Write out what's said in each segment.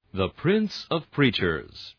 The Prince of Preachers.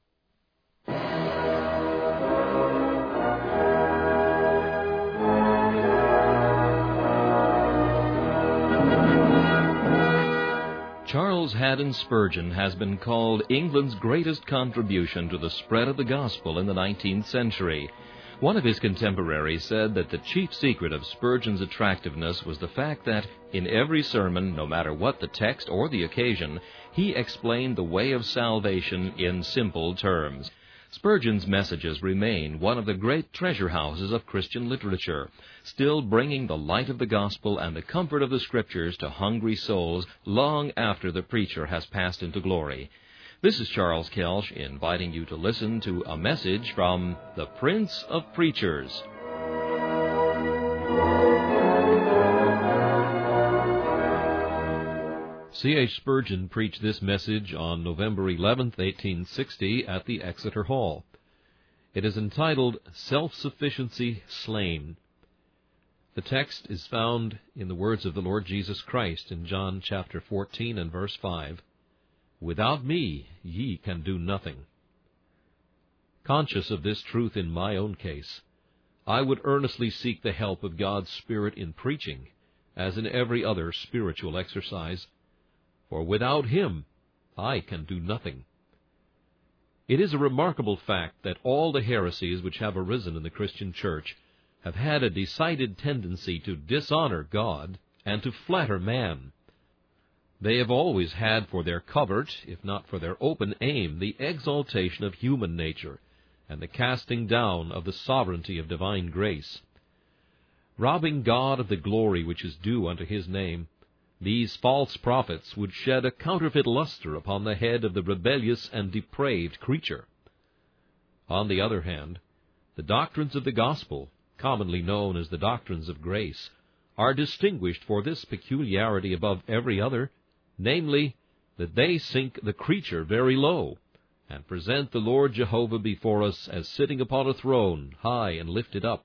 Charles Haddon Spurgeon has been called England's greatest contribution to the spread of the gospel in the 19th century. One of his contemporaries said that the chief secret of Spurgeon's attractiveness was the fact that, in every sermon, no matter what the text or the occasion, he explained the way of salvation in simple terms. Spurgeon's messages remain one of the great treasure houses of Christian literature, still bringing the light of the gospel and the comfort of the Scriptures to hungry souls long after the preacher has passed into glory. This is Charles Kelsch inviting you to listen to a message from the Prince of Preachers. C.H. Spurgeon preached this message on November 11, 1860, at the Exeter Hall. It is entitled, Self-Sufficiency Slain. The text is found in the words of the Lord Jesus Christ in John chapter 14 and verse 5. Without me ye can do nothing. Conscious of this truth in my own case, I would earnestly seek the help of God's Spirit in preaching, as in every other spiritual exercise, for without Him I can do nothing. It is a remarkable fact that all the heresies which have arisen in the Christian church have had a decided tendency to dishonor God and to flatter man. They have always had for their covert, if not for their open aim, the exaltation of human nature and the casting down of the sovereignty of divine grace. Robbing God of the glory which is due unto His name, these false prophets would shed a counterfeit luster upon the head of the rebellious and depraved creature. On the other hand, the doctrines of the gospel, commonly known as the doctrines of grace, are distinguished for this peculiarity above every other, namely, that they sink the creature very low, and present the Lord Jehovah before us as sitting upon a throne, high and lifted up.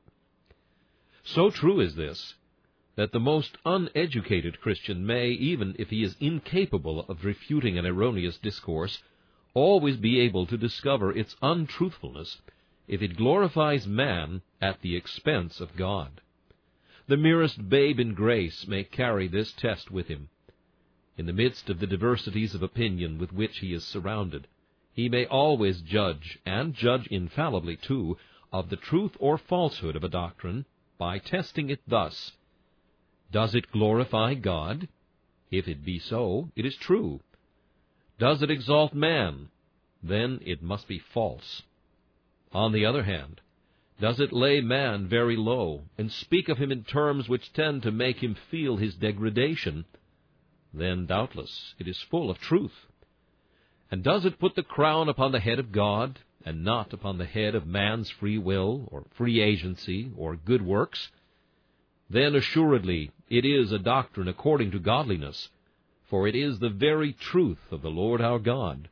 So true is this, that the most uneducated Christian may, even if he is incapable of refuting an erroneous discourse, always be able to discover its untruthfulness if it glorifies man at the expense of God. The merest babe in grace may carry this test with him. In the midst of the diversities of opinion with which he is surrounded, he may always judge, and judge infallibly too, of the truth or falsehood of a doctrine by testing it thus. Does it glorify God? If it be so, it is true. Does it exalt man? Then it must be false. On the other hand, does it lay man very low, and speak of him in terms which tend to make him feel his degradation? Then doubtless it is full of truth. And does it put the crown upon the head of God, and not upon the head of man's free will, or free agency, or good works? Then assuredly it is a doctrine according to godliness, for it is the very truth of the Lord our God.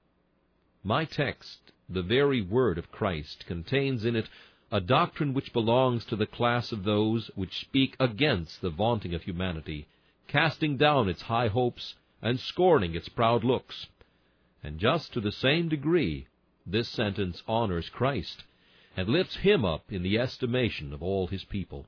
My text, the very word of Christ, contains in it a doctrine which belongs to the class of those which speak against the vaunting of humanity, casting down its high hopes and scorning its proud looks. And just to the same degree, this sentence honors Christ and lifts Him up in the estimation of all His people.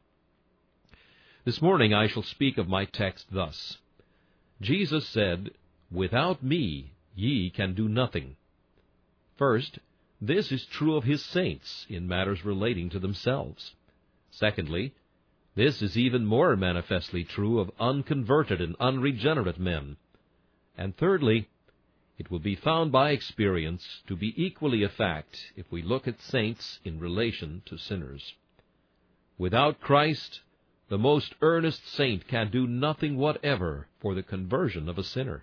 This morning I shall speak of my text thus. Jesus said, Without me ye can do nothing. First, this is true of His saints in matters relating to themselves. Secondly, this is even more manifestly true of unconverted and unregenerate men. And thirdly, it will be found by experience to be equally a fact if we look at saints in relation to sinners. Without Christ, the most earnest saint can do nothing whatever for the conversion of a sinner.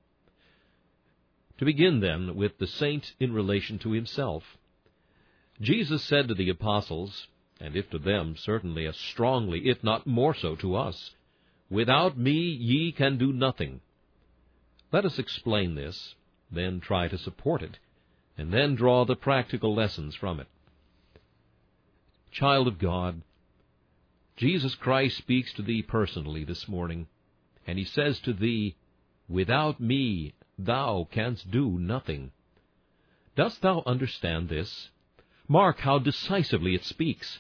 To begin, then, with the saint in relation to himself. Jesus said to the apostles, and if to them, certainly as strongly, if not more so to us, Without me ye can do nothing. Let us explain this, then try to support it, and then draw the practical lessons from it. Child of God, Jesus Christ speaks to thee personally this morning, and He says to thee, Without me thou canst do nothing. Dost thou understand this? Mark how decisively it speaks.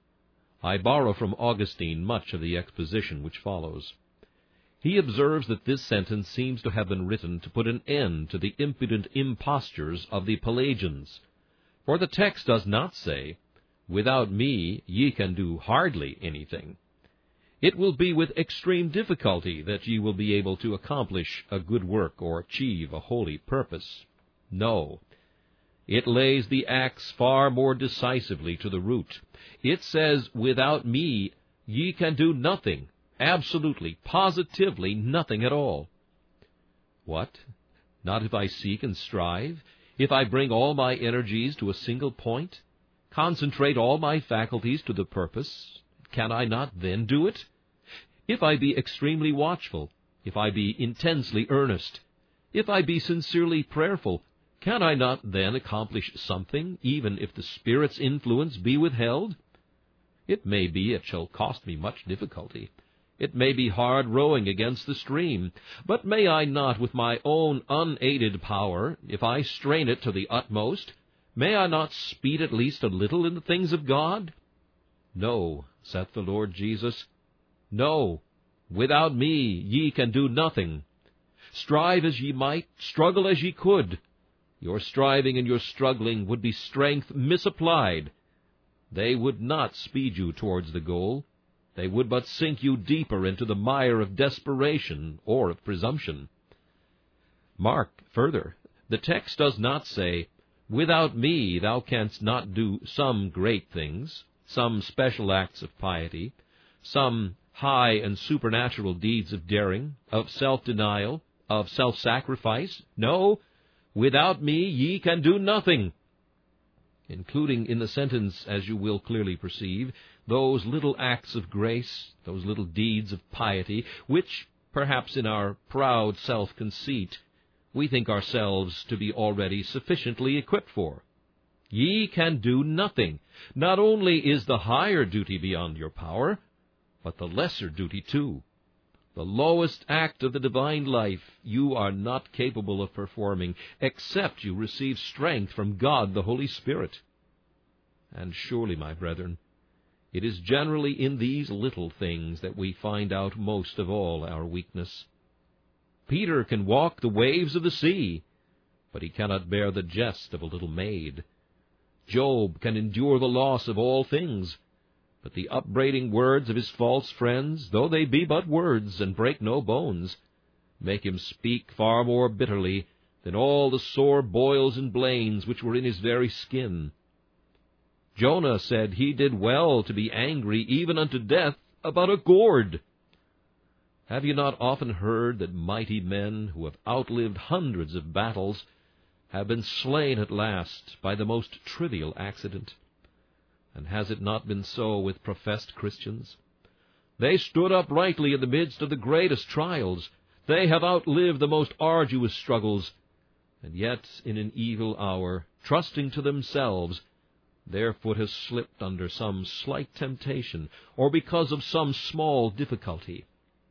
I borrow from Augustine much of the exposition which follows. He observes that this sentence seems to have been written to put an end to the impudent impostures of the Pelagians. For the text does not say, "Without me ye can do hardly anything." It will be with extreme difficulty that ye will be able to accomplish a good work or achieve a holy purpose. No. It lays the axe far more decisively to the root. It says, "Without me ye can do nothing, absolutely, positively nothing at all." What? Not if I seek and strive? If I bring all my energies to a single point? Concentrate all my faculties to the purpose? Can I not then do it? If I be extremely watchful, if I be intensely earnest, if I be sincerely prayerful, can I not then accomplish something, even if the Spirit's influence be withheld? It may be it shall cost me much difficulty. It may be hard rowing against the stream, but may I not, with my own unaided power, if I strain it to the utmost, may I not speed at least a little in the things of God? No, saith the Lord Jesus. No, without me ye can do nothing. Strive as ye might, struggle as ye could, your striving and your struggling would be strength misapplied. They would not speed you towards the goal. They would but sink you deeper into the mire of desperation or of presumption. Mark further, the text does not say, "Without me thou canst not do some great things, some special acts of piety, some high and supernatural deeds of daring, of self-denial, of self-sacrifice. No, without me ye can do nothing," including in the sentence, as you will clearly perceive, those little acts of grace, those little deeds of piety, which, perhaps in our proud self-conceit, we think ourselves to be already sufficiently equipped for. Ye can do nothing. Not only is the higher duty beyond your power, but the lesser duty too. The lowest act of the divine life you are not capable of performing, except you receive strength from God the Holy Spirit. And surely, my brethren, it is generally in these little things that we find out most of all our weakness. Peter can walk the waves of the sea, but he cannot bear the jest of a little maid. Job can endure the loss of all things, but the upbraiding words of his false friends, though they be but words and break no bones, make him speak far more bitterly than all the sore boils and blains which were in his very skin. Jonah said he did well to be angry even unto death about a gourd. Have you not often heard that mighty men who have outlived hundreds of battles have been slain at last by the most trivial accident? And has it not been so with professed Christians? They stood uprightly in the midst of the greatest trials. They have outlived the most arduous struggles. And yet, in an evil hour, trusting to themselves, their foot has slipped under some slight temptation, or because of some small difficulty.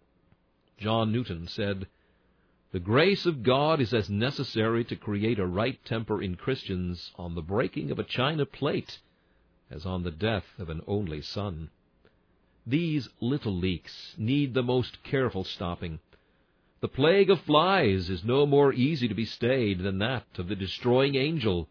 John Newton said, "The grace of God is as necessary to create a right temper in Christians on the breaking of a china plate as on the death of an only son." These little leaks need the most careful stopping. The plague of flies is no more easy to be stayed than that of the destroying angel.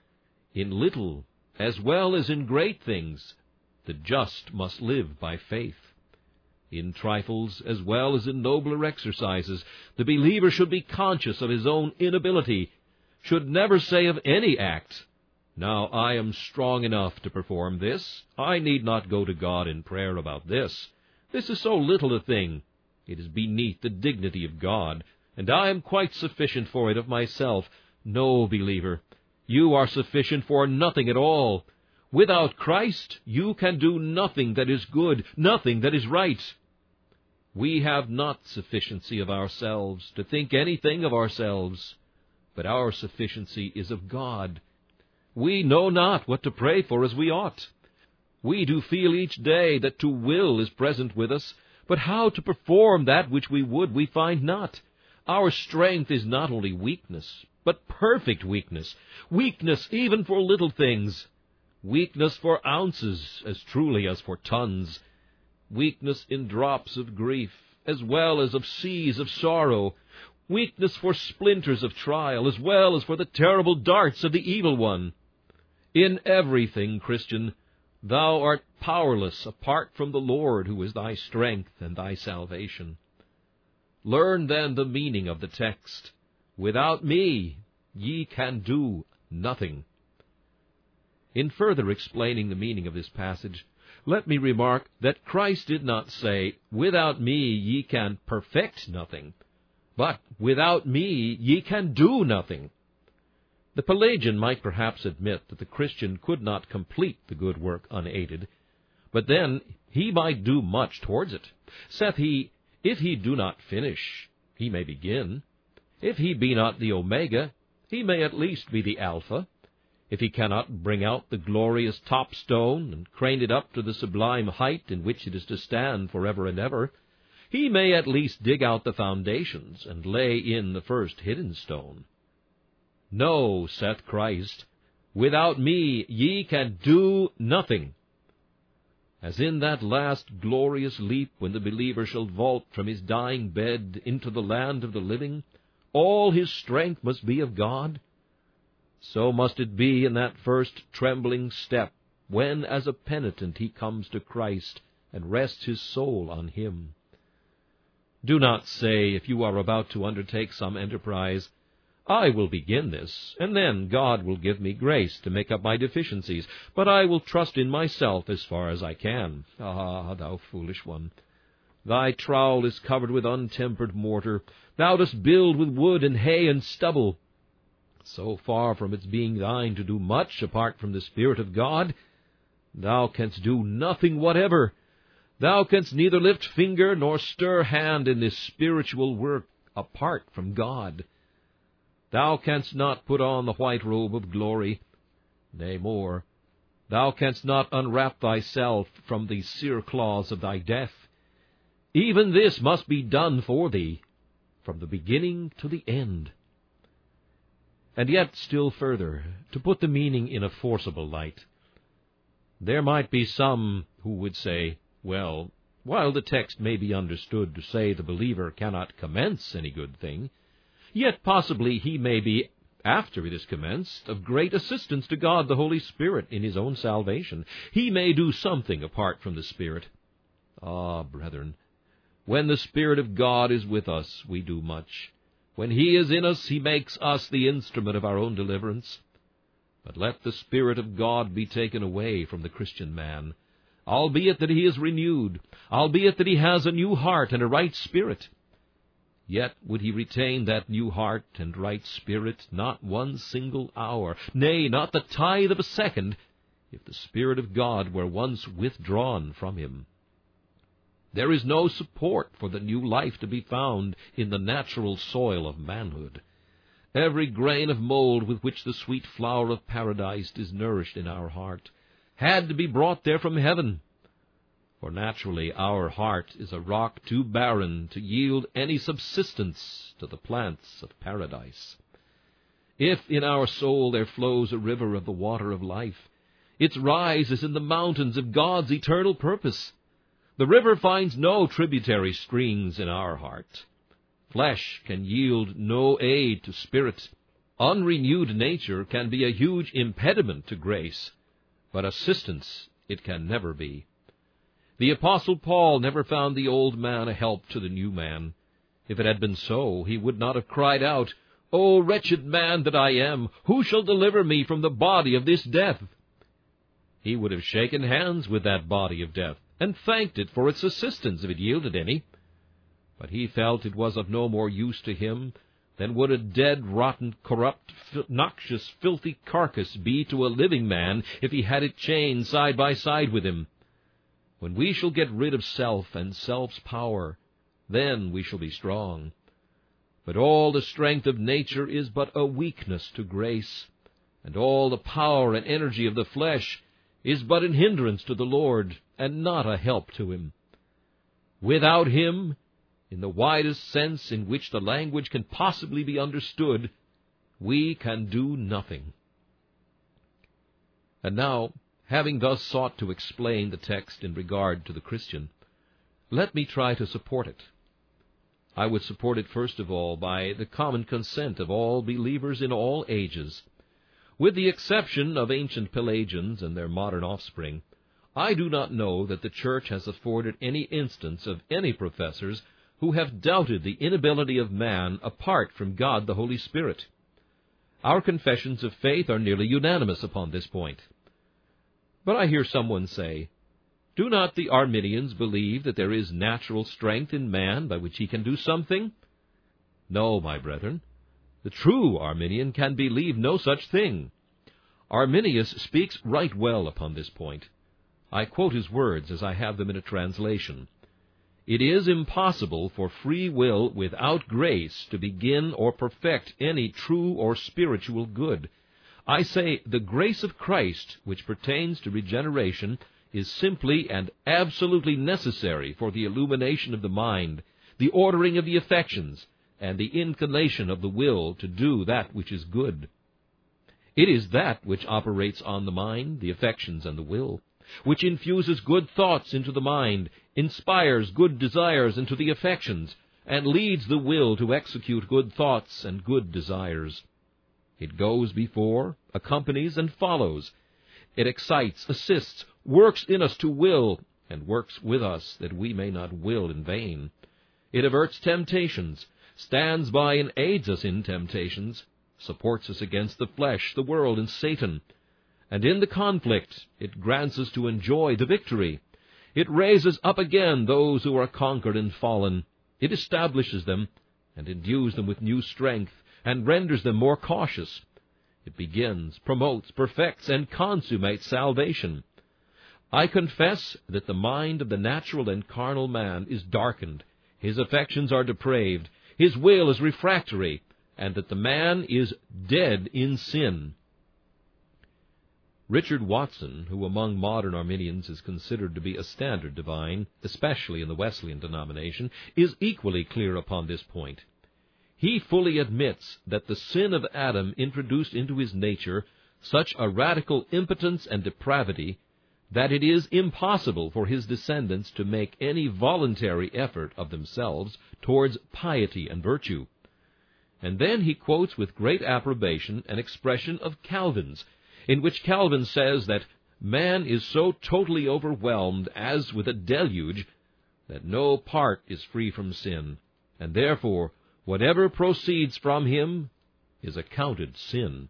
In little, as well as in great things, the just must live by faith. In trifles, as well as in nobler exercises, the believer should be conscious of his own inability, should never say of any act, "Now I am strong enough to perform this. I need not go to God in prayer about this. This is so little a thing. It is beneath the dignity of God, and I am quite sufficient for it of myself." No, believer, you are sufficient for nothing at all. Without Christ, you can do nothing that is good, nothing that is right. We have not sufficiency of ourselves to think anything of ourselves, but our sufficiency is of God. We know not what to pray for as we ought. We do feel each day that to will is present with us, but how to perform that which we would we find not. Our strength is not only weakness, but perfect weakness. Weakness even for little things. Weakness for ounces as truly as for tons. Weakness in drops of grief, as well as of seas of sorrow. Weakness for splinters of trial, as well as for the terrible darts of the evil one. In everything, Christian, thou art powerless apart from the Lord, who is thy strength and thy salvation. Learn then the meaning of the text. Without me ye can do nothing. In further explaining the meaning of this passage, let me remark that Christ did not say, without me ye can perfect nothing, but without me ye can do nothing. The Pelagian might perhaps admit that the Christian could not complete the good work unaided, but then he might do much towards it. Saith he, if he do not finish, he may begin. If he be not the Omega, he may at least be the Alpha. If he cannot bring out the glorious top stone, and crane it up to the sublime height in which it is to stand forever and ever, he may at least dig out the foundations, and lay in the first hidden stone. No, saith Christ, without me ye can do nothing. As in that last glorious leap when the believer shall vault from his dying bed into the land of the living, all his strength must be of God, so must it be in that first trembling step, when as a penitent he comes to Christ and rests his soul on him. Do not say, if you are about to undertake some enterprise, I will begin this, and then God will give me grace to make up my deficiencies, but I will trust in myself as far as I can. Ah, thou foolish one! Thy trowel is covered with untempered mortar. Thou dost build with wood and hay and stubble. So far from its being thine to do much apart from the Spirit of God, thou canst do nothing whatever. Thou canst neither lift finger nor stir hand in this spiritual work apart from God. Thou canst not put on the white robe of glory. Nay, more, thou canst not unwrap thyself from the cereclaws of thy death. Even this must be done for thee, from the beginning to the end. And yet, still further, to put the meaning in a forcible light, there might be some who would say, well, while the text may be understood to say the believer cannot commence any good thing, yet possibly he may be, after it is commenced, of great assistance to God the Holy Spirit in his own salvation. He may do something apart from the Spirit. Ah, brethren, when the Spirit of God is with us, we do much. When he is in us, he makes us the instrument of our own deliverance. But let the Spirit of God be taken away from the Christian man, albeit that he is renewed, albeit that he has a new heart and a right spirit. Yet would he retain that new heart and right spirit not one single hour, nay, not the tithe of a second, if the Spirit of God were once withdrawn from him. There is no support for the new life to be found in the natural soil of manhood. Every grain of mold with which the sweet flower of paradise is nourished in our heart had to be brought there from heaven. For naturally our heart is a rock too barren to yield any subsistence to the plants of paradise. If in our soul there flows a river of the water of life, its rise is in the mountains of God's eternal purpose. The river finds no tributary streams in our heart. Flesh can yield no aid to spirit. Unrenewed nature can be a huge impediment to grace, but assistance it can never be. The Apostle Paul never found the old man a help to the new man. If it had been so, he would not have cried out, O wretched man that I am, who shall deliver me from the body of this death? He would have shaken hands with that body of death, and thanked it for its assistance if it yielded any. But he felt it was of no more use to him than would a dead, rotten, corrupt, noxious, filthy carcass be to a living man if he had it chained side by side with him. When we shall get rid of self and self's power, then we shall be strong. But all the strength of nature is but a weakness to grace, and all the power and energy of the flesh is but an hindrance to the Lord, and not a help to him. Without him in the widest sense in which the language can possibly be understood, we can do nothing. And now, having thus sought to explain the text in regard to the Christian, let me try to support it. I would support it first of all by the common consent of all believers in all ages. With the exception of ancient Pelagians and their modern offspring, I do not know that the Church has afforded any instance of any professors who have doubted the inability of man apart from God the Holy Spirit. Our confessions of faith are nearly unanimous upon this point. But I hear someone say, "Do not the Arminians believe that there is natural strength in man by which he can do something?" No, my brethren. The true Arminian can believe no such thing. Arminius speaks right well upon this point. I quote his words as I have them in a translation. "It is impossible for free will without grace to begin or perfect any true or spiritual good. I say the grace of Christ, which pertains to regeneration, is simply and absolutely necessary for the illumination of the mind, the ordering of the affections, and the inclination of the will to do that which is good. It is that which operates on the mind, the affections, and the will, which infuses good thoughts into the mind, inspires good desires into the affections, and leads the will to execute good thoughts and good desires. It goes before, accompanies, and follows. It excites, assists, works in us to will, and works with us that we may not will in vain. It averts temptations, stands by and aids us in temptations, supports us against the flesh, the world, and Satan. And in the conflict, it grants us to enjoy the victory. It raises up again those who are conquered and fallen. It establishes them, and endues them with new strength, and renders them more cautious. It begins, promotes, perfects, and consummates salvation. I confess that the mind of the natural and carnal man is darkened, his affections are depraved, his will is refractory, and that the man is dead in sin." Richard Watson, who among modern Arminians is considered to be a standard divine, especially in the Wesleyan denomination, is equally clear upon this point. He fully admits that the sin of Adam introduced into his nature such a radical impotence and depravity that it is impossible for his descendants to make any voluntary effort of themselves towards piety and virtue. And then he quotes with great approbation an expression of Calvin's, in which Calvin says that man is so totally overwhelmed as with a deluge that no part is free from sin, and therefore whatever proceeds from him is accounted sin.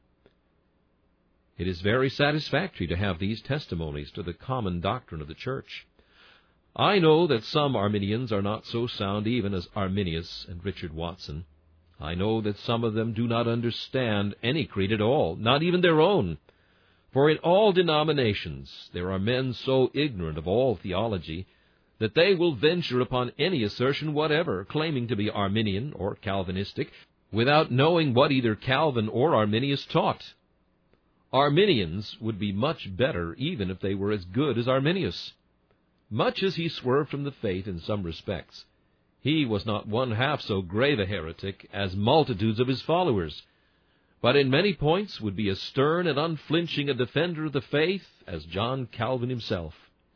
It is very satisfactory to have these testimonies to the common doctrine of the Church. I know that some Arminians are not so sound even as Arminius and Richard Watson. I know that some of them do not understand any creed at all, not even their own. For in all denominations there are men so ignorant of all theology that they will venture upon any assertion whatever, claiming to be Arminian or Calvinistic, without knowing what either Calvin or Arminius taught. Arminians would be much better even if they were as good as Arminius. Much as he swerved from the faith in some respects, he was not one half so grave a heretic as multitudes of his followers, but in many points would be as stern and unflinching a defender of the faith as John Calvin himself.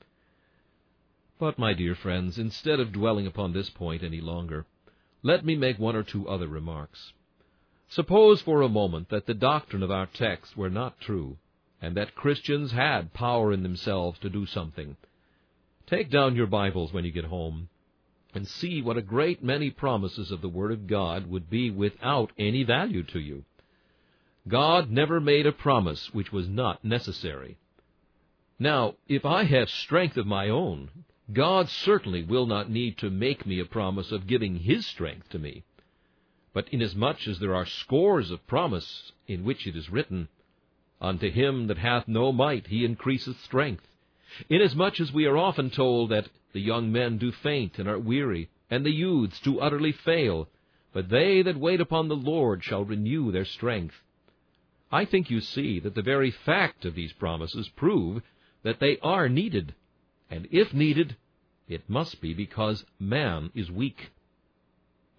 But, my dear friends, instead of dwelling upon this point any longer, let me make one or two other remarks. Suppose for a moment that the doctrine of our text were not true, and that Christians had power in themselves to do something. Take down your Bibles when you get home, and see what a great many promises of the Word of God would be without any value to you. God never made a promise which was not necessary. Now, if I have strength of my own, God certainly will not need to make me a promise of giving His strength to me. But inasmuch as there are scores of promises in which it is written, "Unto him that hath no might he increaseth strength," inasmuch as we are often told that the young men do faint and are weary, and the youths do utterly fail, but they that wait upon the Lord shall renew their strength, I think you see that the very fact of these promises prove that they are needed, and if needed, it must be because man is weak.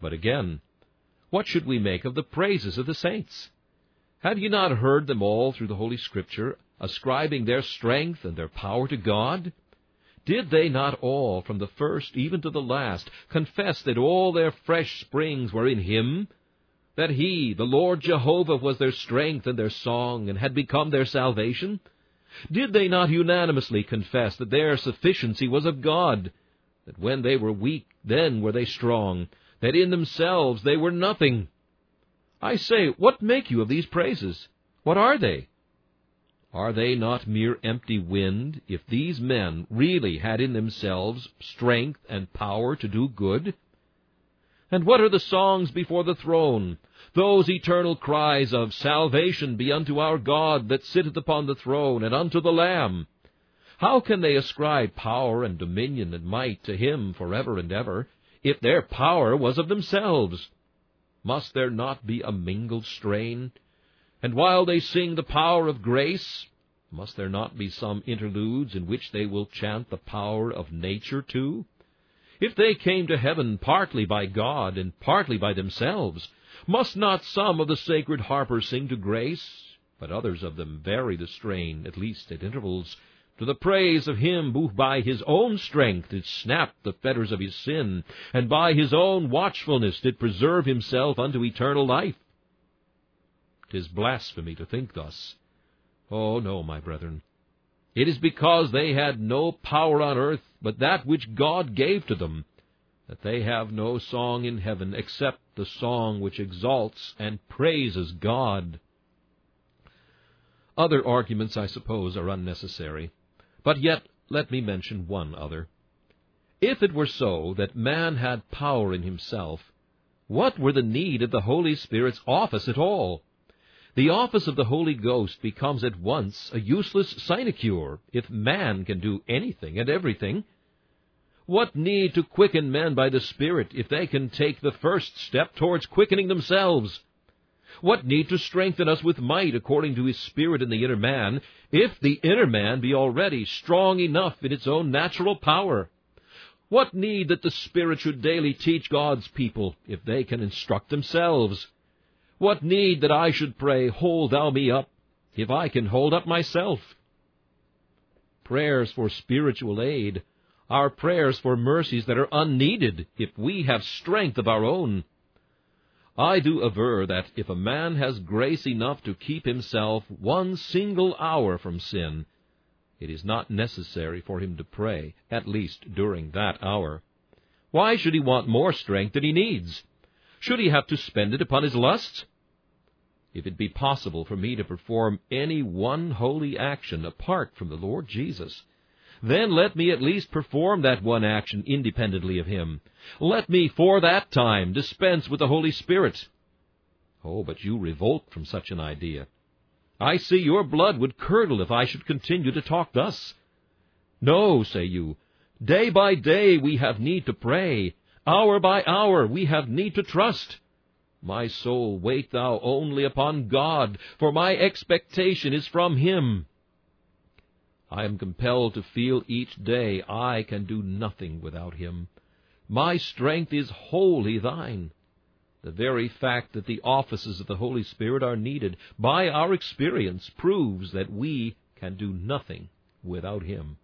But again, what should we make of the praises of the saints? Have ye not heard them all through the Holy Scripture, ascribing their strength and their power to God? Did they not all, from the first even to the last, confess that all their fresh springs were in Him? That He, the Lord Jehovah, was their strength and their song, and had become their salvation? Did they not unanimously confess that their sufficiency was of God? That when they were weak, then were they strong, that in themselves they were nothing? I say, what make you of these praises? What are they? Are they not mere empty wind, if these men really had in themselves strength and power to do good? And what are the songs before the throne, those eternal cries of salvation be unto our God that sitteth upon the throne, and unto the Lamb? How can they ascribe power and dominion and might to Him forever and ever, if their power was of themselves? Must there not be a mingled strain? And while they sing the power of grace, must there not be some interludes in which they will chant the power of nature too? If they came to heaven partly by God and partly by themselves, must not some of the sacred harpers sing to grace? But others of them vary the strain, at least at intervals, to the praise of Him who by His own strength did snap the fetters of his sin, and by His own watchfulness did preserve Himself unto eternal life. 'Tis blasphemy to think thus. Oh, no, my brethren. It is because they had no power on earth but that which God gave to them, that they have no song in heaven except the song which exalts and praises God. Other arguments, I suppose, are unnecessary, but yet let me mention one other. If it were so that man had power in himself, what were the need of the Holy Spirit's office at all? The office of the Holy Ghost becomes at once a useless sinecure if man can do anything and everything. What need to quicken men by the Spirit if they can take the first step towards quickening themselves? What need to strengthen us with might according to His Spirit in the inner man, if the inner man be already strong enough in its own natural power? What need that the Spirit should daily teach God's people, if they can instruct themselves? What need that I should pray, "Hold thou me up," if I can hold up myself? Prayers for spiritual aid are prayers for mercies that are unneeded if we have strength of our own. I do aver that if a man has grace enough to keep himself one single hour from sin, it is not necessary for him to pray, at least during that hour. Why should he want more strength than he needs? Should he have to spend it upon his lusts? If it be possible for me to perform any one holy action apart from the Lord Jesus, then let me at least perform that one action independently of Him. Let me, for that time, dispense with the Holy Spirit. Oh, but you revolt from such an idea. I see your blood would curdle if I should continue to talk thus. No, say you, day by day we have need to pray. Hour by hour we have need to trust. My soul, wait thou only upon God, for my expectation is from Him. I am compelled to feel each day I can do nothing without Him. My strength is wholly Thine. The very fact that the offices of the Holy Spirit are needed by our experience proves that we can do nothing without Him.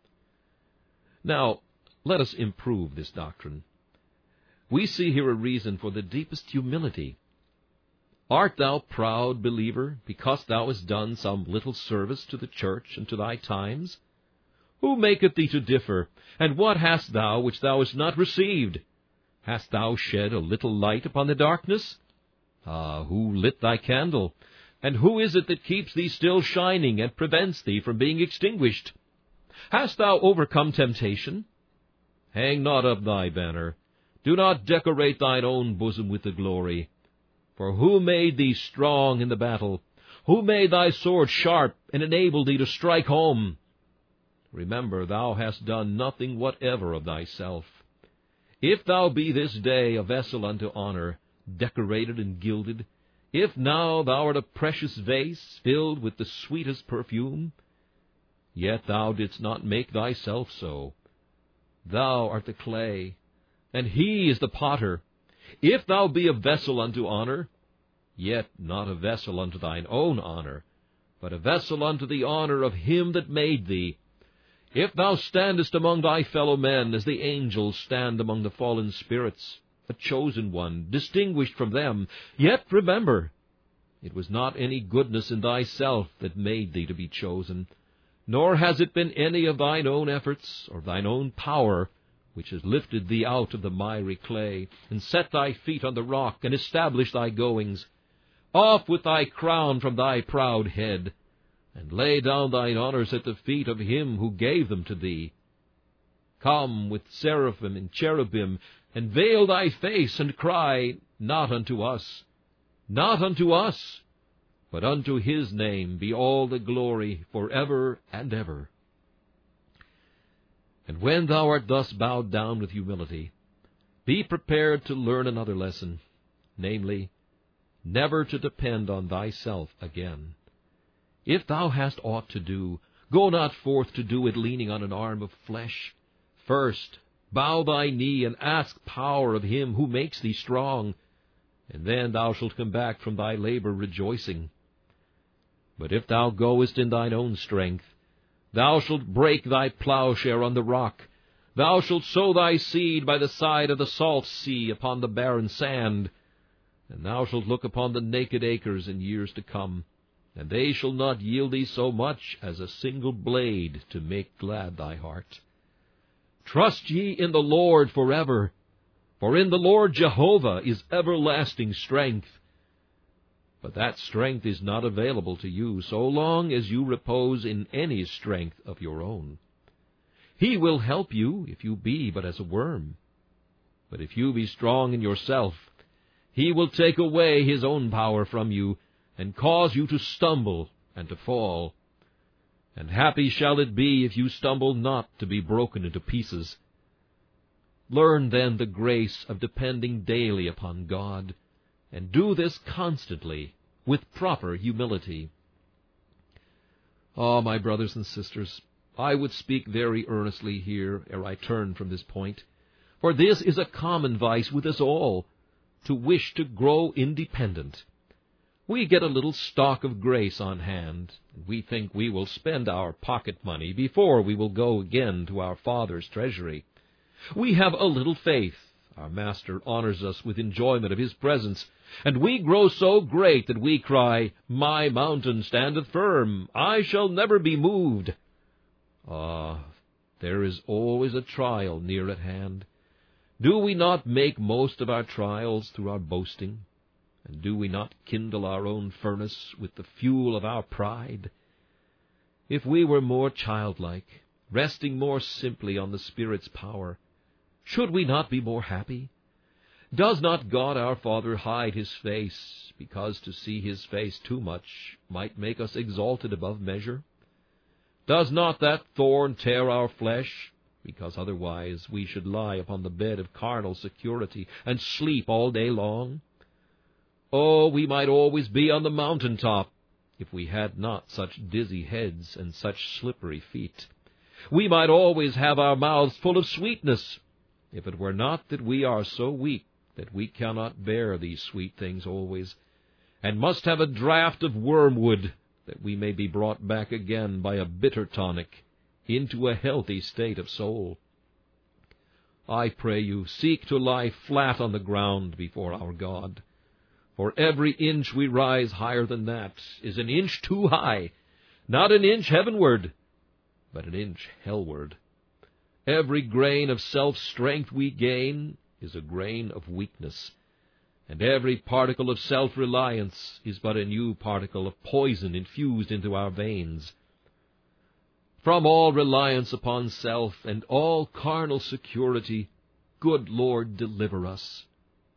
Now, let us improve this doctrine. We see here a reason for the deepest humility. Art thou proud, believer, because thou hast done some little service to the church and to thy times? Who maketh thee to differ? And what hast thou which thou hast not received? Hast thou shed a little light upon the darkness? Who lit thy candle? And who is it that keeps thee still shining and prevents thee from being extinguished? Hast thou overcome temptation? Hang not up thy banner. Do not decorate thine own bosom with the glory. For who made thee strong in the battle? Who made thy sword sharp and enabled thee to strike home? Remember, thou hast done nothing whatever of thyself. If thou be this day a vessel unto honor, decorated and gilded, if now thou art a precious vase filled with the sweetest perfume, yet thou didst not make thyself so. Thou art the clay, and He is the potter. If thou be a vessel unto honor, yet not a vessel unto thine own honor, but a vessel unto the honor of him that made thee. If thou standest among thy fellow men, as the angels stand among the fallen spirits, a chosen one, distinguished from them, yet remember, it was not any goodness in thyself that made thee to be chosen, nor has it been any of thine own efforts or thine own power which has lifted thee out of the miry clay, and set thy feet on the rock, and established thy goings. Off with thy crown from thy proud head, and lay down thine honors at the feet of him who gave them to thee. Come with seraphim and cherubim, and veil thy face, and cry, Not unto us, not unto us, but unto his name be all the glory forever and ever. And when thou art thus bowed down with humility, be prepared to learn another lesson, namely, never to depend on thyself again. If thou hast aught to do, go not forth to do it leaning on an arm of flesh. First, bow thy knee and ask power of him who makes thee strong, and then thou shalt come back from thy labor rejoicing. But if thou goest in thine own strength, thou shalt break thy plowshare on the rock. Thou shalt sow thy seed by the side of the salt sea upon the barren sand. And thou shalt look upon the naked acres in years to come, and they shall not yield thee so much as a single blade to make glad thy heart. Trust ye in the Lord forever, for in the Lord Jehovah is everlasting strength. But that strength is not available to you so long as you repose in any strength of your own. He will help you if you be but as a worm. But if you be strong in yourself, he will take away his own power from you, and cause you to stumble and to fall. And happy shall it be if you stumble not to be broken into pieces. Learn then the grace of depending daily upon God, and do this constantly, with proper humility. Ah, my brothers and sisters, I would speak very earnestly here ere I turn from this point, for this is a common vice with us all, to wish to grow independent. We get a little stock of grace on hand, and we think we will spend our pocket money before we will go again to our Father's treasury. We have a little faith. Our Master honors us with enjoyment of his presence, and we grow so great that we cry, My mountain standeth firm, I shall never be moved. Ah, there is always a trial near at hand. Do we not make most of our trials through our boasting? And do we not kindle our own furnace with the fuel of our pride? If we were more childlike, resting more simply on the Spirit's power, should we not be more happy? Does not God our Father hide his face, because to see his face too much might make us exalted above measure? Does not that thorn tear our flesh, because otherwise we should lie upon the bed of carnal security and sleep all day long? Oh, we might always be on the mountain-top, if we had not such dizzy heads and such slippery feet. We might always have our mouths full of sweetness, if it were not that we are so weak that we cannot bear these sweet things always, and must have a draught of wormwood, that we may be brought back again by a bitter tonic into a healthy state of soul. I pray you, seek to lie flat on the ground before our God. For every inch we rise higher than that is an inch too high, not an inch heavenward, but an inch hellward. Every grain of self-strength we gain is a grain of weakness, and every particle of self-reliance is but a new particle of poison infused into our veins. From all reliance upon self and all carnal security, good Lord, deliver us.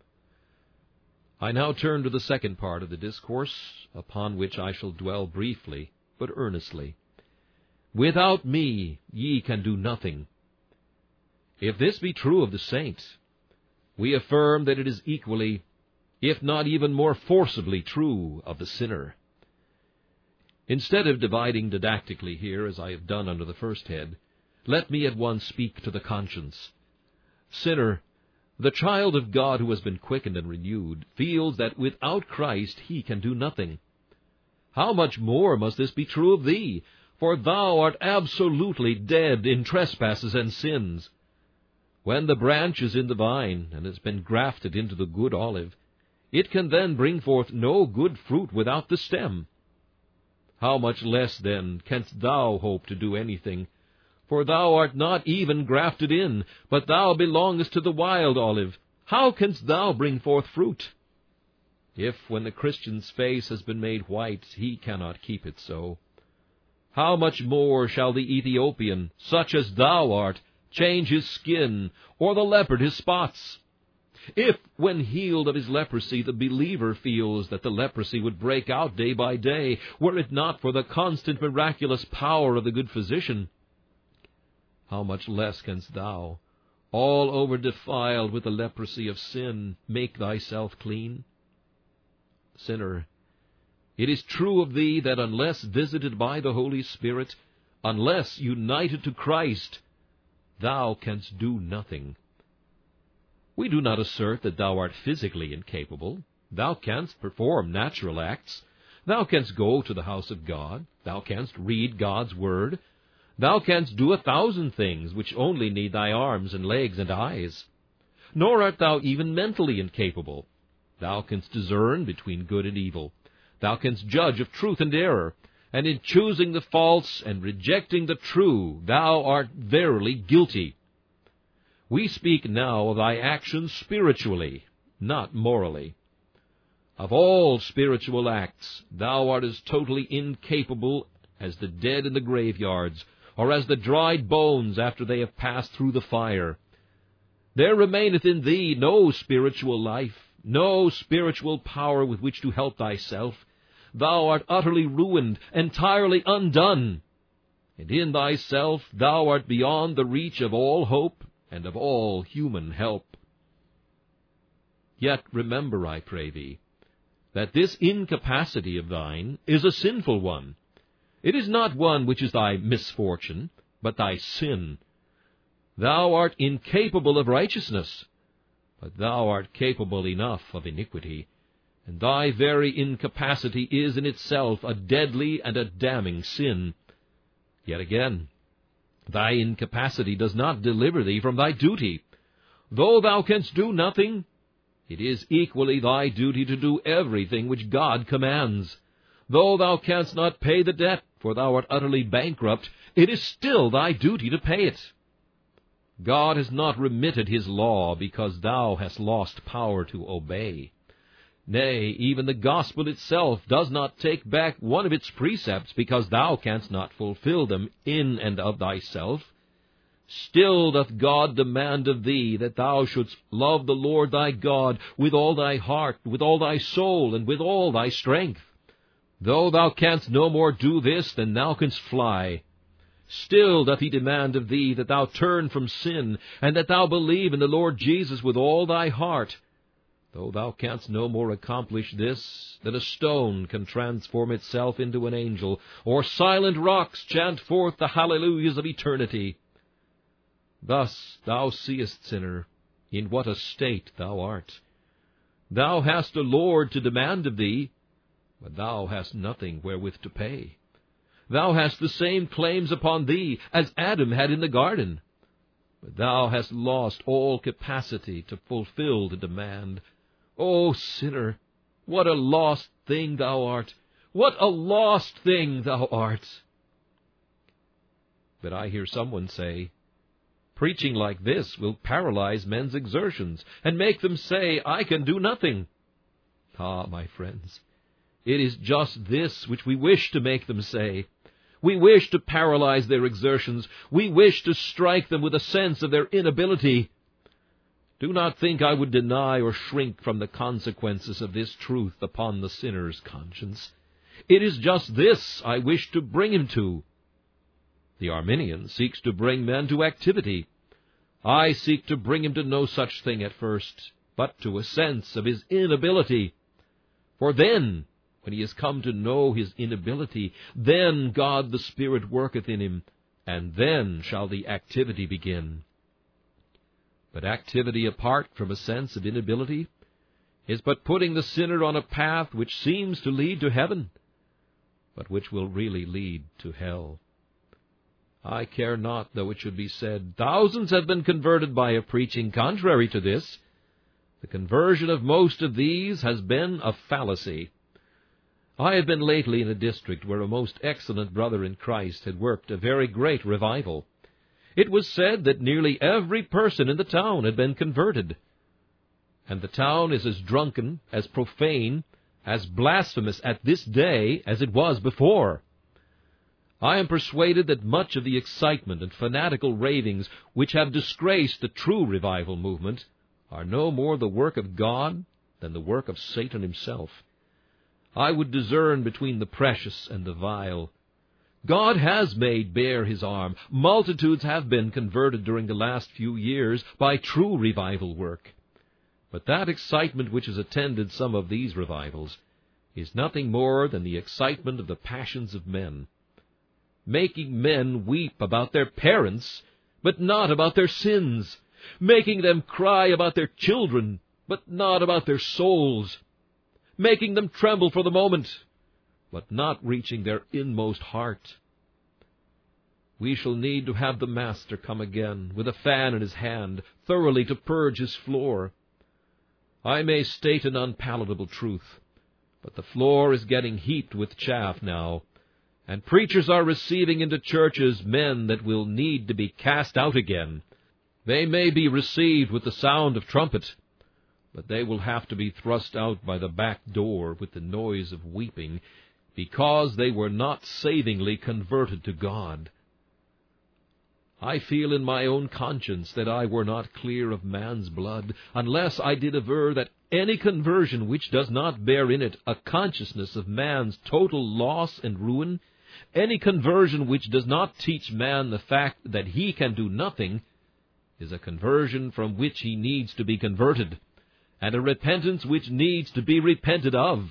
I now turn to the second part of the discourse, upon which I shall dwell briefly, but earnestly. Without me ye can do nothing. If this be true of the saint, we affirm that it is equally, if not even more forcibly true of the sinner. Instead of dividing didactically here, as I have done under the first head, let me at once speak to the conscience. Sinner, The child of God who has been quickened and renewed feels that without Christ he can do nothing. How much more must this be true of thee? For thou art absolutely dead in trespasses and sins. When the branch is in the vine, and has been grafted into the good olive, it can then bring forth no good fruit without the stem. How much less, then, canst thou hope to do anything? For thou art not even grafted in, but thou belongest to the wild olive. How canst thou bring forth fruit? If, when the Christian's face has been made white, he cannot keep it so, how much more shall the Ethiopian, such as thou art, change his skin, or the leopard his spots? If, when healed of his leprosy, the believer feels that the leprosy would break out day by day, were it not for the constant miraculous power of the good physician, how much less canst thou, all over defiled with the leprosy of sin, make thyself clean? Sinner, it is true of thee that unless visited by the Holy Spirit, unless united to Christ, thou canst do nothing. We do not assert that thou art physically incapable. Thou canst perform natural acts. Thou canst go to the house of God. Thou canst read God's word. Thou canst do 1,000 things which only need thy arms and legs and eyes. Nor art thou even mentally incapable. Thou canst discern between good and evil. Thou canst judge of truth and error, and in choosing the false and rejecting the true, thou art verily guilty. We speak now of thy actions spiritually, not morally. Of all spiritual acts, thou art as totally incapable as the dead in the graveyards, or as the dried bones after they have passed through the fire. There remaineth in thee no spiritual life, no spiritual power with which to help thyself. Thou art utterly ruined, entirely undone, and in thyself thou art beyond the reach of all hope and of all human help. Yet remember, I pray thee, that this incapacity of thine is a sinful one. It is not one which is thy misfortune, but thy sin. Thou art incapable of righteousness, but thou art capable enough of iniquity, and thy very incapacity is in itself a deadly and a damning sin. Yet again, thy incapacity does not deliver thee from thy duty. Though thou canst do nothing, it is equally thy duty to do everything which God commands. Though thou canst not pay the debt, for thou art utterly bankrupt, it is still thy duty to pay it. God has not remitted his law because thou hast lost power to obey. Nay, even the gospel itself does not take back one of its precepts because thou canst not fulfill them in and of thyself. Still doth God demand of thee that thou shouldst love the Lord thy God with all thy heart, with all thy soul, and with all thy strength. Though thou canst no more do this than thou canst fly, still doth he demand of thee that thou turn from sin, and that thou believe in the Lord Jesus with all thy heart. Though thou canst no more accomplish this than a stone can transform itself into an angel, or silent rocks chant forth the hallelujahs of eternity. Thus thou seest, sinner, in what a state thou art. Thou hast a Lord to demand of thee, but thou hast nothing wherewith to pay. Thou hast the same claims upon thee as Adam had in the garden, but thou hast lost all capacity to fulfill the demand. O sinner, what a lost thing thou art! What a lost thing thou art! But I hear someone say, preaching like this will paralyze men's exertions, and make them say, I can do nothing. Ah, my friends, it is just this which we wish to make them say. We wish to paralyze their exertions. We wish to strike them with a sense of their inability. Do not think I would deny or shrink from the consequences of this truth upon the sinner's conscience. It is just this I wish to bring him to. The Arminian seeks to bring men to activity. I seek to bring him to no such thing at first, but to a sense of his inability. For then, when he has come to know his inability, then God the Spirit worketh in him, and then shall the activity begin. But activity apart from a sense of inability is but putting the sinner on a path which seems to lead to heaven, but which will really lead to hell. I care not, though it should be said, thousands have been converted by a preaching contrary to this. The conversion of most of these has been a fallacy. I have been lately in a district where a most excellent brother in Christ had worked a very great revival. It was said that nearly every person in the town had been converted. And the town is as drunken, as profane, as blasphemous at this day as it was before. I am persuaded that much of the excitement and fanatical ravings which have disgraced the true revival movement are no more the work of God than the work of Satan himself. I would discern between the precious and the vile. God has made bare his arm. Multitudes have been converted during the last few years by true revival work. But that excitement which has attended some of these revivals is nothing more than the excitement of the passions of men, making men weep about their parents, but not about their sins, making them cry about their children, but not about their souls, making them tremble for the moment, but not reaching their inmost heart. We shall need to have the Master come again, with a fan in his hand, thoroughly to purge his floor. I may state an unpalatable truth, but the floor is getting heaped with chaff now, and preachers are receiving into churches men that will need to be cast out again. They may be received with the sound of trumpet, but they will have to be thrust out by the back door with the noise of weeping, because they were not savingly converted to God. I feel in my own conscience that I were not clear of man's blood, unless I did aver that any conversion which does not bear in it a consciousness of man's total loss and ruin, any conversion which does not teach man the fact that he can do nothing, is a conversion from which he needs to be converted, and a repentance which needs to be repented of.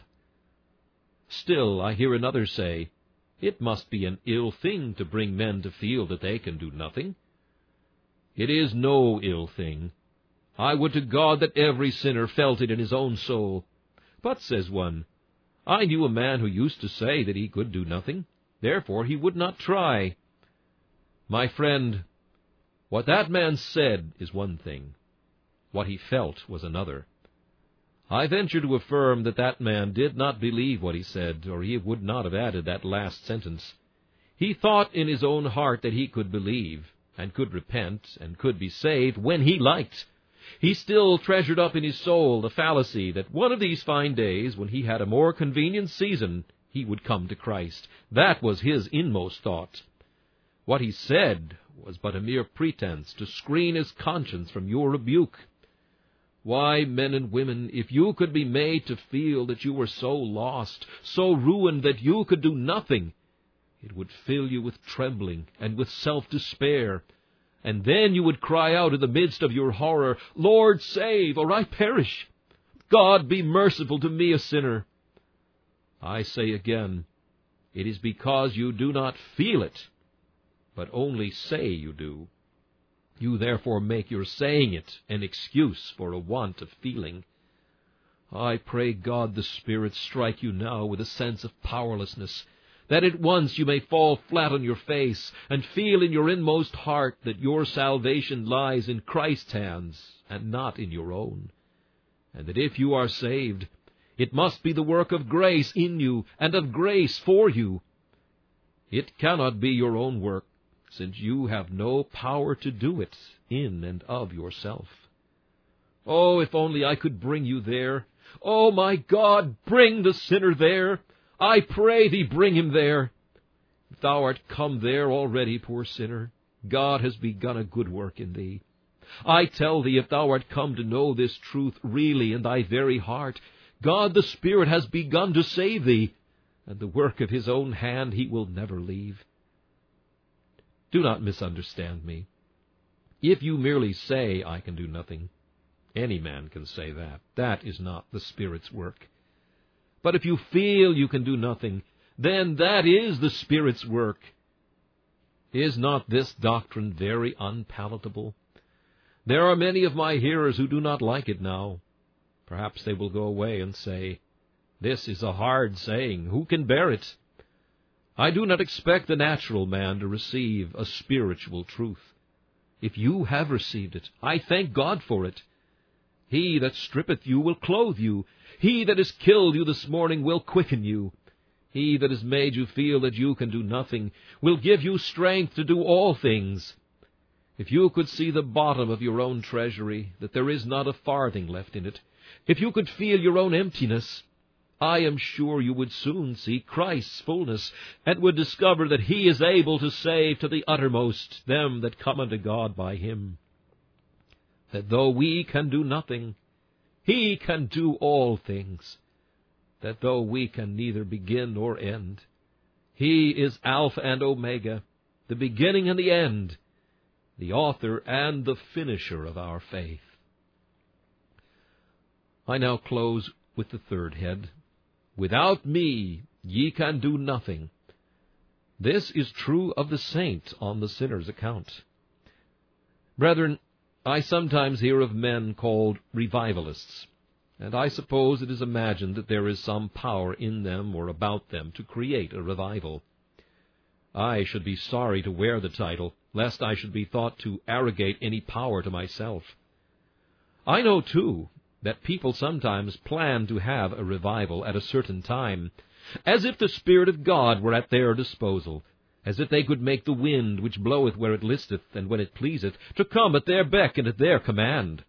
Still, I hear another say, it must be an ill thing to bring men to feel that they can do nothing. It is no ill thing. I would to God that every sinner felt it in his own soul. But, says one, I knew a man who used to say that he could do nothing, therefore he would not try. My friend, what that man said is one thing. What he felt was another. I venture to affirm that that man did not believe what he said, or he would not have added that last sentence. He thought in his own heart that he could believe, and could repent, and could be saved when he liked. He still treasured up in his soul the fallacy that one of these fine days, when he had a more convenient season, he would come to Christ. That was his inmost thought. What he said was but a mere pretense to screen his conscience from your rebuke. Why, men and women, if you could be made to feel that you were so lost, so ruined that you could do nothing, it would fill you with trembling and with self-despair. And then you would cry out in the midst of your horror, Lord, save, or I perish. God, be merciful to me, a sinner. I say again, it is because you do not feel it, but only say you do. You therefore make your saying it an excuse for a want of feeling. I pray God the Spirit strike you now with a sense of powerlessness, that at once you may fall flat on your face and feel in your inmost heart that your salvation lies in Christ's hands and not in your own, and that if you are saved, it must be the work of grace in you and of grace for you. It cannot be your own work, since you have no power to do it in and of yourself. Oh, if only I could bring you there! Oh, my God, bring the sinner there! I pray thee, bring him there! If thou art come there already, poor sinner, God has begun a good work in thee. I tell thee, if thou art come to know this truth really in thy very heart, God the Spirit has begun to save thee, and the work of his own hand he will never leave. Do not misunderstand me. If you merely say, I can do nothing, any man can say that. That is not the Spirit's work. But if you feel you can do nothing, then that is the Spirit's work. Is not this doctrine very unpalatable? There are many of my hearers who do not like it now. Perhaps they will go away and say, "This is a hard saying. Who can bear it?" I do not expect the natural man to receive a spiritual truth. If you have received it, I thank God for it. He that strippeth you will clothe you. He that has killed you this morning will quicken you. He that has made you feel that you can do nothing will give you strength to do all things. If you could see the bottom of your own treasury, that there is not a farthing left in it, if you could feel your own emptiness, I am sure you would soon see Christ's fullness, and would discover that He is able to save to the uttermost them that come unto God by Him. That though we can do nothing, He can do all things. That though we can neither begin nor end, He is Alpha and Omega, the beginning and the end, the author and the finisher of our faith. I now close with the third head. Without me ye can do nothing. This is true of the saint on the sinner's account. Brethren, I sometimes hear of men called revivalists, and I suppose it is imagined that there is some power in them or about them to create a revival. I should be sorry to wear the title, lest I should be thought to arrogate any power to myself. I know, too, that people sometimes plan to have a revival at a certain time, as if the Spirit of God were at their disposal, as if they could make the wind which bloweth where it listeth and when it pleaseth to come at their beck and at their command.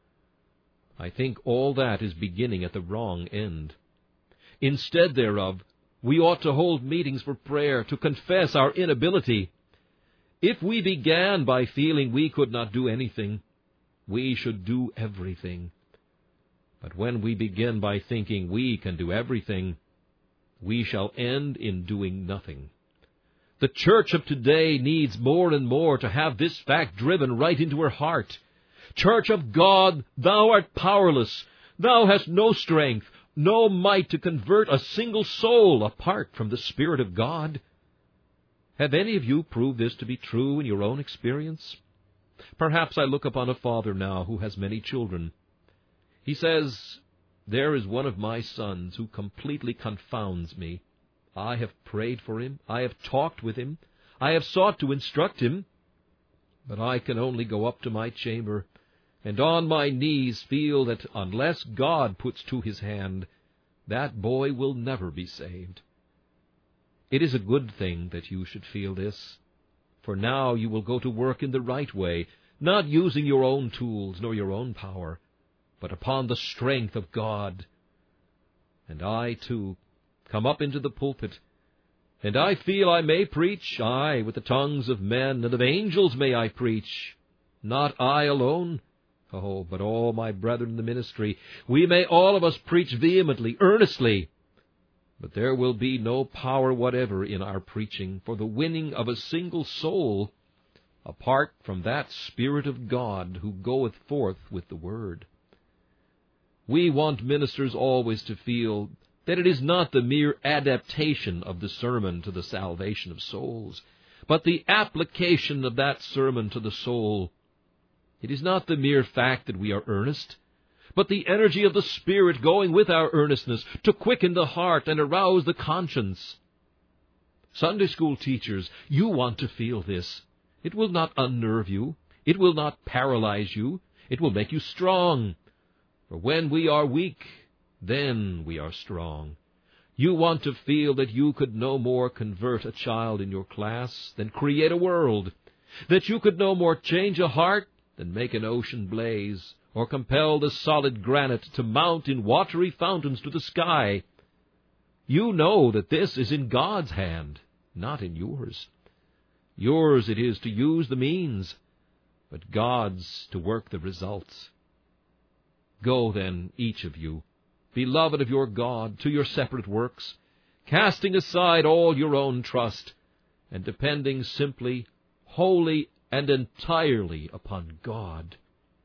I think all that is beginning at the wrong end. Instead thereof, we ought to hold meetings for prayer, to confess our inability. If we began by feeling we could not do anything, we should do everything. But when we begin by thinking we can do everything, we shall end in doing nothing. The church of today needs more and more to have this fact driven right into her heart. Church of God, thou art powerless. Thou hast no strength, no might to convert a single soul apart from the Spirit of God. Have any of you proved this to be true in your own experience? Perhaps I look upon a father now who has many children. He says, "There is one of my sons who completely confounds me. I have prayed for him. I have talked with him. I have sought to instruct him. But I can only go up to my chamber and on my knees feel that unless God puts to his hand, that boy will never be saved." It is a good thing that you should feel this, for now you will go to work in the right way, not using your own tools nor your own power, but upon the strength of God. And I, too, come up into the pulpit, and I feel I may preach, aye, with the tongues of men and of angels may I preach, not I alone, but all my brethren in the ministry. We may all of us preach vehemently, earnestly, but there will be no power whatever in our preaching for the winning of a single soul, apart from that Spirit of God who goeth forth with the Word. We want ministers always to feel that it is not the mere adaptation of the sermon to the salvation of souls, but the application of that sermon to the soul. It is not the mere fact that we are earnest, but the energy of the Spirit going with our earnestness to quicken the heart and arouse the conscience. Sunday school teachers, you want to feel this. It will not unnerve you. It will not paralyze you. It will make you strong. For when we are weak, then we are strong. You want to feel that you could no more convert a child in your class than create a world, that you could no more change a heart than make an ocean blaze, or compel the solid granite to mount in watery fountains to the sky. You know that this is in God's hand, not in yours. Yours it is to use the means, but God's to work the results. Go then, each of you, beloved of your God, to your separate works, casting aside all your own trust, and depending simply, wholly, and entirely upon God.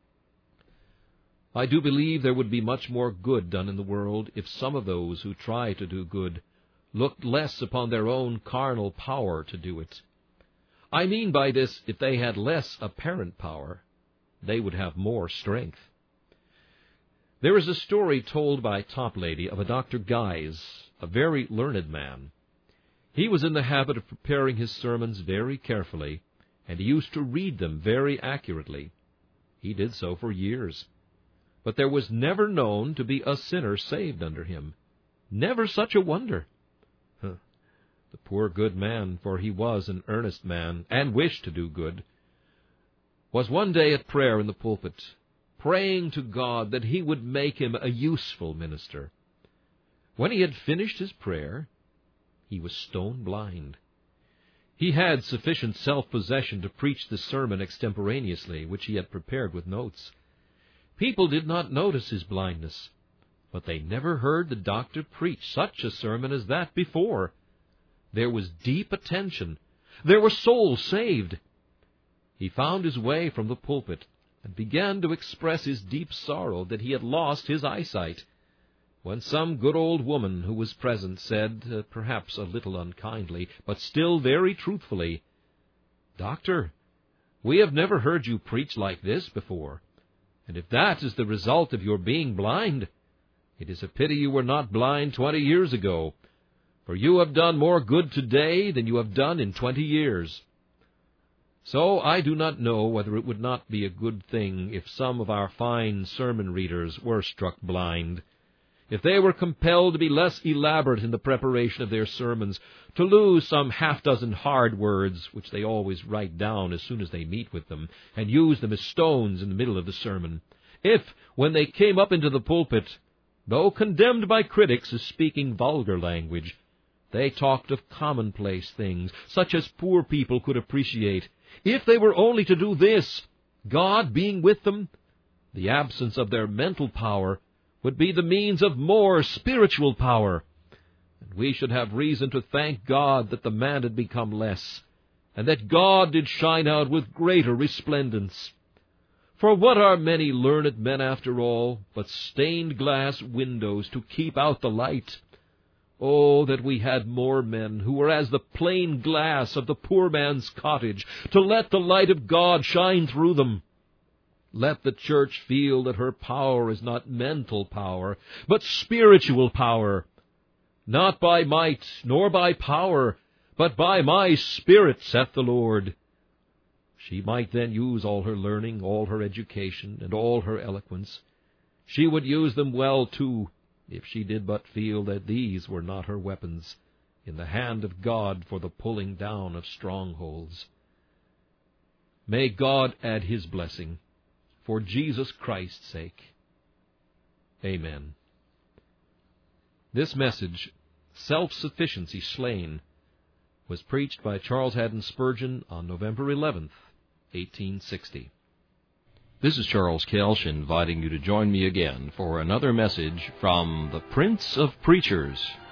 I do believe there would be much more good done in the world if some of those who try to do good looked less upon their own carnal power to do it. I mean by this if they had less apparent power, they would have more strength. There is a story told by Toplady of a Dr. Guise, a very learned man. He was in the habit of preparing his sermons very carefully, and he used to read them very accurately. He did so for years. But there was never known to be a sinner saved under him. Never such a wonder. The poor good man, for he was an earnest man, and wished to do good, was one day at prayer in the pulpit, praying to God that he would make him a useful minister. When he had finished his prayer, he was stone blind. He had sufficient self-possession to preach the sermon extemporaneously, which he had prepared with notes. People did not notice his blindness, but they never heard the doctor preach such a sermon as that before. There was deep attention. There were souls saved. He found his way from the pulpit and began to express his deep sorrow that he had lost his eyesight, when some good old woman who was present said, perhaps a little unkindly, but still very truthfully, "Doctor, we have never heard you preach like this before, and if that is the result of your being blind, it is a pity you were not blind 20 years ago, for you have done more good today than you have done in 20 years. So I do not know whether it would not be a good thing if some of our fine sermon readers were struck blind, if they were compelled to be less elaborate in the preparation of their sermons, to lose some half-dozen hard words, which they always write down as soon as they meet with them, and use them as stones in the middle of the sermon. If, when they came up into the pulpit, though condemned by critics as speaking vulgar language, they talked of commonplace things, such as poor people could appreciate, if they were only to do this, God being with them, the absence of their mental power would be the means of more spiritual power, and we should have reason to thank God that the man had become less, and that God did shine out with greater resplendence. For what are many learned men, after all, but stained glass windows to keep out the light? Oh, that we had more men who were as the plain glass of the poor man's cottage, to let the light of God shine through them. Let the church feel that her power is not mental power, but spiritual power. Not by might, nor by power, but by my Spirit, saith the Lord. She might then use all her learning, all her education, and all her eloquence. She would use them well, too, if she did but feel that these were not her weapons in the hand of God for the pulling down of strongholds. May God add His blessing, for Jesus Christ's sake. Amen. This message, Self-Sufficiency Slain, was preached by Charles Haddon Spurgeon on November 11th, 1860. This is Charles Kelsch inviting you to join me again for another message from the Prince of Preachers,